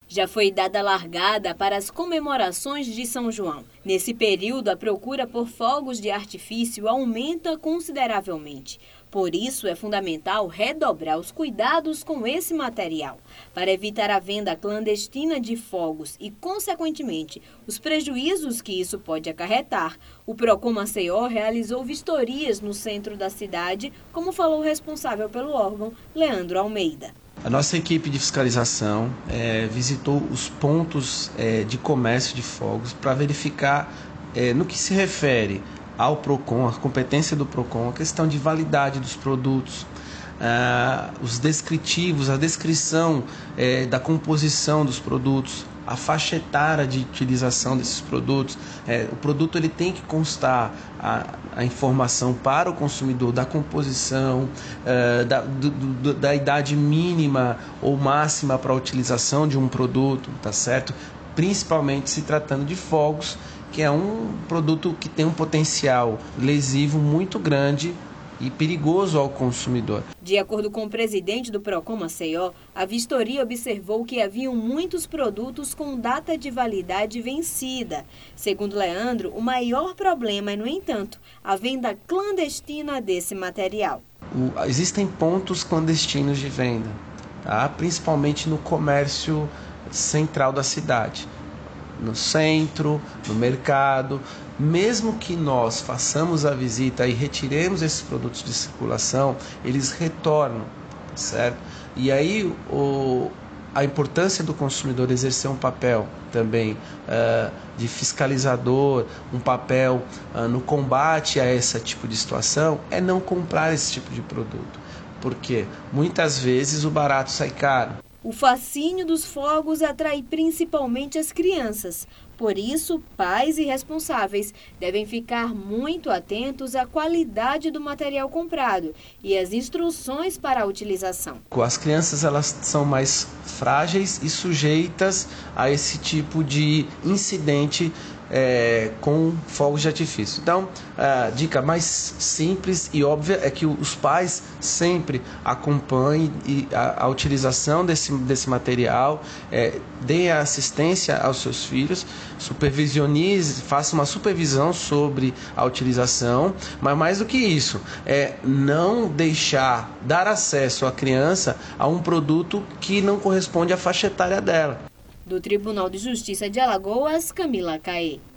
Já foi dada largada para as comemorações de São João. Nesse período, a procura por fogos de artifício aumenta consideravelmente. Por isso, é fundamental redobrar os cuidados com esse material, para evitar a venda clandestina de fogos e, consequentemente, os prejuízos que isso pode acarretar. O Procon Maceió realizou vistorias no centro da cidade, como falou o responsável pelo órgão, Leandro Almeida. A nossa equipe de fiscalização visitou os pontos de comércio de fogos para verificar, no que se refere ao Procon, a competência do Procon, a questão de validade dos produtos, os descritivos, a descrição da composição dos produtos, a faixa etária de utilização desses produtos. O produto ele tem que constar a informação para o consumidor da composição, da idade mínima ou máxima para a utilização de um produto, tá certo? Principalmente se tratando de fogos, que é um produto que tem um potencial lesivo muito grande e perigoso ao consumidor. De acordo com o presidente do Procon Maceió, a vistoria observou que haviam muitos produtos com data de validade vencida. Segundo Leandro, o maior problema é, no entanto, a venda clandestina desse material. Existem pontos clandestinos de venda, tá? Principalmente no comércio central da cidade, no centro, no mercado. Mesmo que nós façamos a visita e retiremos esses produtos de circulação, eles retornam, certo? E aí a importância do consumidor exercer um papel também de fiscalizador, um papel no combate a esse tipo de situação, é não comprar esse tipo de produto, porque muitas vezes o barato sai caro. O fascínio dos fogos atrai principalmente as crianças. Por isso, pais e responsáveis devem ficar muito atentos à qualidade do material comprado e às instruções para a utilização. As crianças elas são mais frágeis e sujeitas a esse tipo de incidente com fogos de artifício. Então, a dica mais simples e óbvia é que os pais sempre acompanhem a utilização desse material, deem assistência aos seus filhos, supervisionize, faça uma supervisão sobre a utilização, mas mais do que isso, não deixar dar acesso à criança a um produto que não corresponde à faixa etária dela. Do Tribunal de Justiça de Alagoas, Camila Caê.